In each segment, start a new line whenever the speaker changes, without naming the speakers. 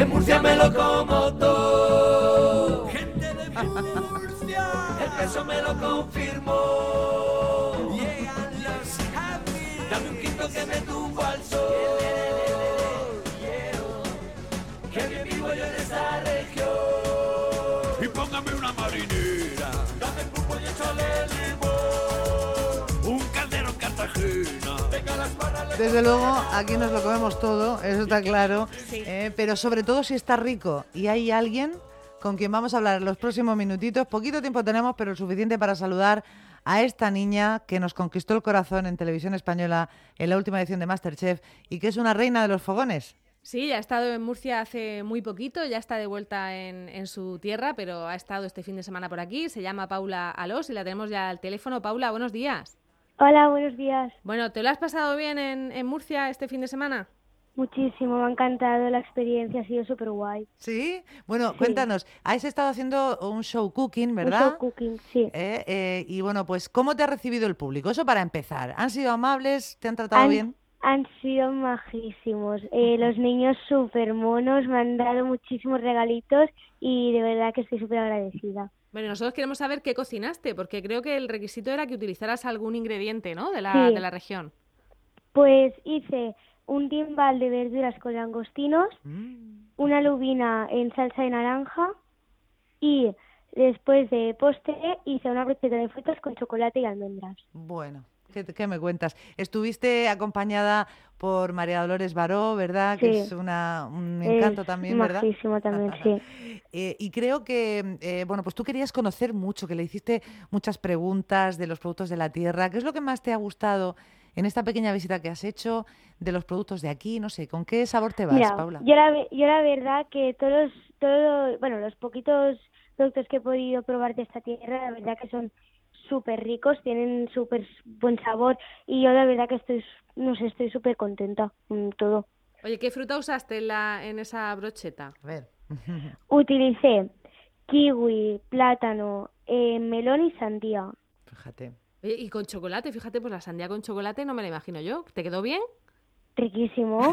en Murcia me lo como todo. Gente de Murcia, el peso me lo confirmó. Llegan los happy, dame un quinto que me tumbo al sol. Que bien vivo yo en esta región. Y póngame una marinera, dame pulpo y échale limón. Un caldero en Cartagena. Venga las manos.
Desde luego, aquí nos lo comemos todo, eso está claro.
Sí.
Pero sobre todo si está rico y hay alguien con quien vamos a hablar en los próximos minutitos. Poquito tiempo tenemos, pero suficiente para saludar a esta niña que nos conquistó el corazón en Televisión Española en la última edición de MasterChef y que es una reina de los fogones.
Sí, ya ha estado en Murcia hace muy poquito, ya está de vuelta en su tierra, pero ha estado este fin de semana por aquí. Se llama Paula Alós y la tenemos ya al teléfono. Paula, buenos días.
Hola, buenos días.
Bueno, ¿te lo has pasado bien en Murcia este fin de semana?
Muchísimo, me ha encantado la experiencia, ha sido súper guay.
¿Sí? Bueno,
Sí.
cuéntanos, has estado haciendo un show cooking, ¿verdad?
Un show cooking, sí.
Y bueno, pues ¿cómo te ha recibido el público? Eso para empezar. ¿Han sido amables? ¿Te han tratado bien?
Han sido majísimos. Los niños súper monos, me han dado muchísimos regalitos y de verdad que estoy súper agradecida.
Bueno, nosotros queremos saber qué cocinaste, porque creo que el requisito era que utilizaras algún ingrediente, ¿no?, de
Sí.
la región.
Pues hice un timbal de verduras con langostinos, una lubina en salsa de naranja y después de postre hice una brocheta de frutas con chocolate y almendras.
Bueno, ¿qué me cuentas? Estuviste acompañada por María Dolores Baró, ¿verdad?
Sí.
Que es un encanto también, ¿verdad?
Majísimo también, sí.
Y creo que, bueno, pues tú querías conocer mucho, que le hiciste muchas preguntas de los productos de la tierra. ¿Qué es lo que más te ha gustado en esta pequeña visita que has hecho de los productos de aquí? No sé, ¿con qué sabor te vas,
Mira,
Paula?
yo la verdad que los poquitos productos que he podido probar de esta tierra, la verdad que son súper ricos, tienen súper buen sabor y yo la verdad que estoy súper contenta con todo.
Oye, ¿qué fruta usaste en esa brocheta?
A ver.
Utilicé kiwi, plátano, melón y sandía.
Fíjate.
Oye, y con chocolate, fíjate, pues la sandía con chocolate no me la imagino yo. ¿Te quedó bien?
Riquísimo.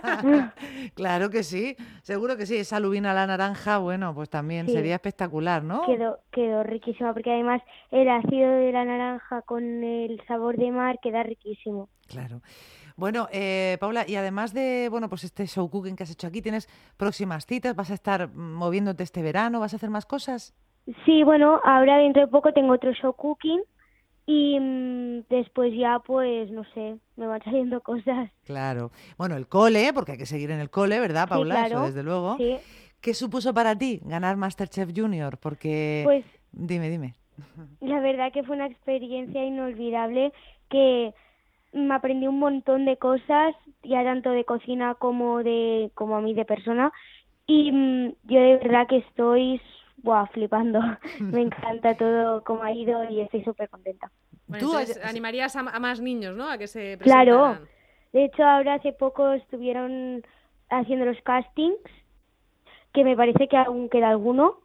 Claro que sí, seguro que sí. Esa lubina a la naranja, bueno, pues también
Sí.
sería espectacular, ¿no?
Quedó riquísima porque además el ácido de la naranja con el sabor de mar queda riquísimo.
Claro. Bueno, Paula, y además de, bueno, pues este show cooking que has hecho aquí, ¿tienes próximas citas? ¿Vas a estar moviéndote este verano? ¿Vas a hacer más cosas?
Sí, bueno, ahora dentro de poco tengo otro show cooking y después ya pues no sé, me van saliendo cosas.
Claro. Bueno, el cole, porque hay que seguir en el cole, ¿verdad, Paula?
Sí, claro.
Eso desde luego.
Sí,
¿Qué supuso para ti ganar MasterChef Junior? Porque...
pues
Dime.
la verdad que fue una experiencia inolvidable que me aprendí un montón de cosas, ya tanto de cocina como a mí de persona y yo de verdad que estoy flipando. Me encanta todo cómo ha ido y estoy súper contenta.
Bueno,
Tú
entonces
hayas-
animarías a más niños, ¿no?, a que se
Claro.
presentaran.
De hecho, ahora hace poco estuvieron haciendo los castings, que me parece que aún queda alguno,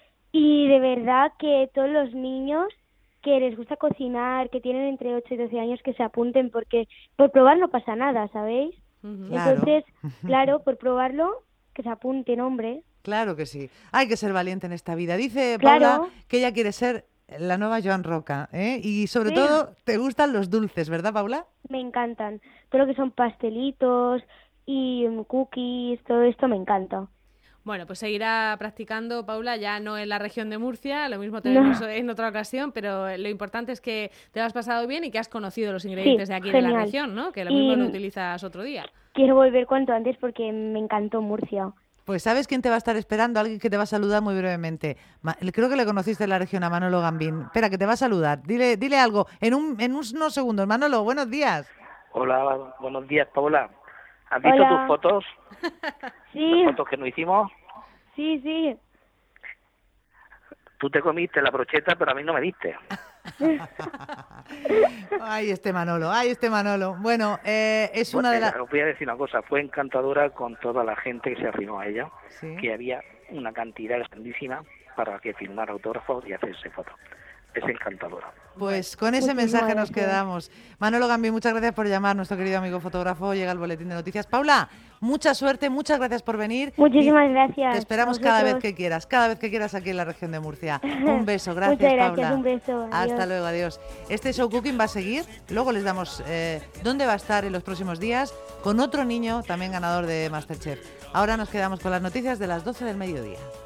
y de verdad que todos los niños que les gusta cocinar, que tienen entre 8 y 12 años, que se apunten, porque por probar no pasa nada, ¿sabéis?
Ujú.
Claro.
Entonces, claro, por probarlo, que se apunten, hombre.
Claro que sí. Hay que ser valiente en esta vida. Dice
Claro.
Paula que ella quiere ser la nueva Joan Roca, ¿eh? Y sobre
Sí.
todo te gustan los dulces, ¿verdad, Paula?
Me encantan. Todo lo que son pastelitos y cookies, todo esto me encanta.
Bueno, pues seguirá practicando, Paula, ya no en la región de Murcia, lo mismo te vemos en otra ocasión, pero lo importante es que te lo has pasado bien y que has conocido los ingredientes
Sí,
de aquí de la
genial.
región, ¿no? Que lo
Y-
mismo lo utilizas otro día.
Quiero volver cuanto antes porque me encantó Murcia.
Pues ¿sabes quién te va a estar esperando? Alguien que te va a saludar muy brevemente. Creo que le conociste en la región a Manolo Gambín. Espera, que te va a saludar. Dile algo. En unos segundos. Manolo, buenos días.
Hola, buenos días, Paula. ¿Has visto
Hola.
tus fotos?
Sí,
Las fotos que nos hicimos.
sí.
Tú te comiste la brocheta, pero a mí no me diste.
Ay, este Manolo. Bueno, es una de las...
Os voy a decir una cosa. Fue encantadora con toda la gente que se arrimó a ella,
Sí.
que había una cantidad grandísima para que firmara autógrafos y hacerse fotos. es encantadora.
Pues con ese mensaje nos quedamos. Manolo Gambí, muchas gracias por llamar, nuestro querido amigo fotógrafo. Llega el boletín de noticias. Paula, mucha suerte, muchas gracias por venir.
Muchísimas gracias.
Te esperamos cada vez que quieras aquí en la región de Murcia. Un beso, gracias,
Muchas gracias,
Paula.
un beso. Adiós.
Hasta luego, adiós. Este show cooking va a seguir, luego les damos dónde va a estar en los próximos días con otro niño también ganador de MasterChef. Ahora nos quedamos con las noticias de las 12 del mediodía.